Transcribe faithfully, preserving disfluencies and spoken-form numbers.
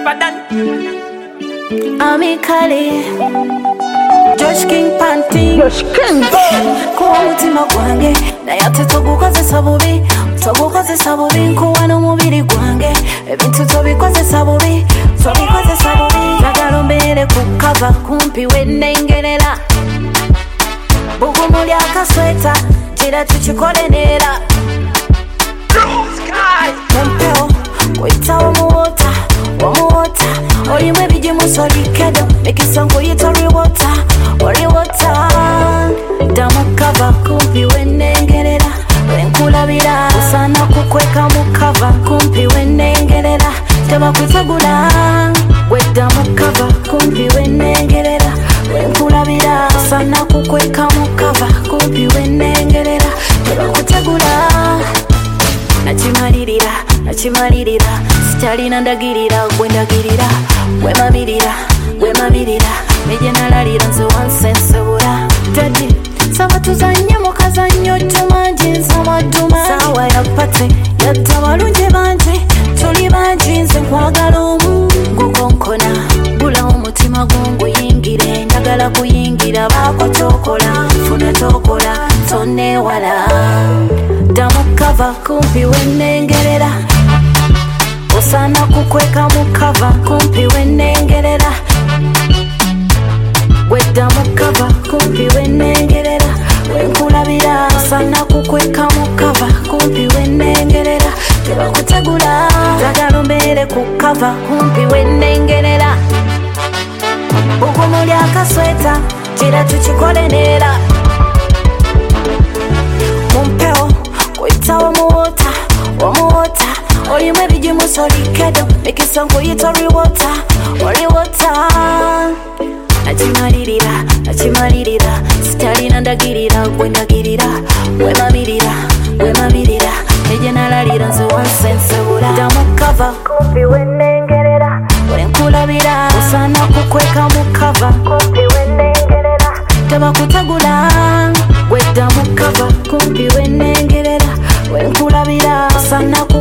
Amically Josh King Panty Josh King Kuwa mutima gwange naye ate togukozesa bubi togukozesa bubi nkuwa n'omubiri gwange ebintu tobikozesa bubi tobikozesa bubi njagala ombeere ku cover kumpi wennengerera bugumu ly'akasweta kira tukikole neera mumpeo kwitawo muwota omuwota olimu ebigimuso likedo mikisa nkuyita riwota oriwota damu kava kumpi wennengerera wenkulabira osana kukweka mukava kumpi wennengerera tebakwitagula weddamu kava kumpi wennengerera wenkulabira osana kukweka mukava kumpi wennengerera tebakutegula nakimalirira nakimalirira sitalina ndagirira gwendagirira gwemabirira gwemabirira nejenalalira nze wansensebula tadi saba tuzanye mukazanyo tumanji nsamaduma sawa ya pate yadda balungi bangi tuli bangi nze nkwagala omu gukonkona gula omutima gunguyingire njagala kuyingira baako tokola funa tokola tonewala damu kava kumpi wennengerera osana kukweka mukava kumpi wennengerera weddamu kava kumpi wennengerera wenkulabira osana kukweka mukava kumpi wennengerera tebakutegula njagala ombeere ku kava kumpi wennengerera bugumu ly'akasweta kira tukikole neera mumpeo kwitawo muwota omuwota olimu ebigimuso likedo mikisa nkuyita riwota oriwota nakimalirira nakimalirira sitalina ndagirira gwendagirira gwemabirira gwemabirira ejenalalira nze wansensebula damu kava kumpi wennengerera wenkulabira osana kukweka mukava kumpi wennengerera tebakutegula weddamu kava kumpi wennengerera wenkulabira osana